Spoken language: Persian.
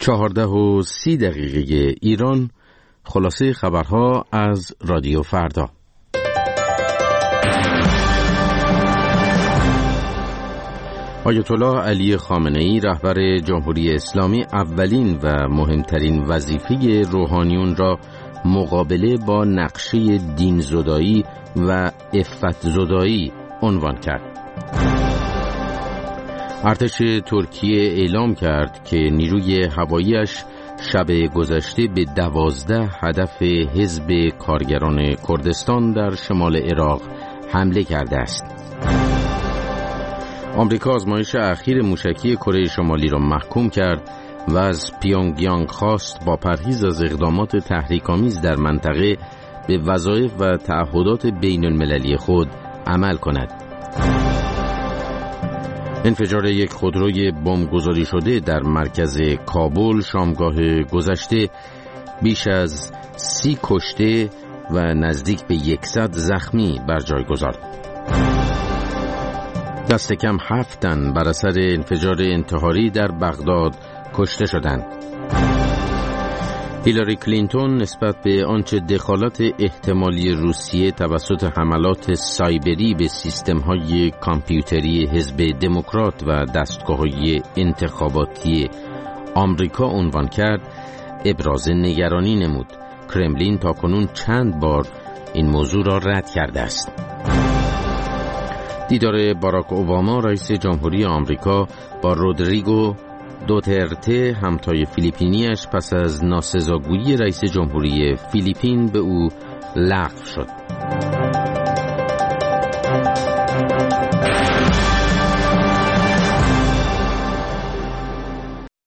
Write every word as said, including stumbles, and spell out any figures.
چهارده و سی دقیقه ایران. خلاصه خبرها از رادیو فردا. آیت الله علی خامنه‌ای رهبر جمهوری اسلامی اولین و مهمترین وظیفه روحانیون را مقابله با نقشه دین زدایی و عفت زدایی عنوان کرد. ارتش ترکیه اعلام کرد که نیروی هوایی‌اش شب گذشته به دوازده هدف حزب کارگران کردستان در شمال عراق حمله کرده است. آمریکا آزمایش اخیر موشکی کره شمالی را محکوم کرد و از پیونگیانگ خواست با پرهیز از اقدامات تحریک‌آمیز در منطقه به وظایف و تعهدات بین المللی خود عمل کند. انفجار یک خودروی بمبگذاری شده در مرکز کابل شامگاه گذشته بیش از سی کشته و نزدیک به یکصد زخمی بر جای گذارد. دست کم هفت تن بر اثر انفجار انتحاری در بغداد کشته شدند. هیلاری کلینتون نسبت به آنچه دخالت احتمالی روسیه توسط حملات سایبری به سیستم‌های کامپیوتری حزب دموکرات و دستگاه‌های انتخاباتی آمریکا عنوان کرد، ابراز نگرانی نمود. کرملین تاکنون چند بار این موضوع را رد کرده است. دیدار باراک اوباما رئیس جمهوری آمریکا با رودریگو دوترته همتای فیلیپینیش پس از ناسزاگویی رئیس جمهوری فیلیپین به او لغو شد.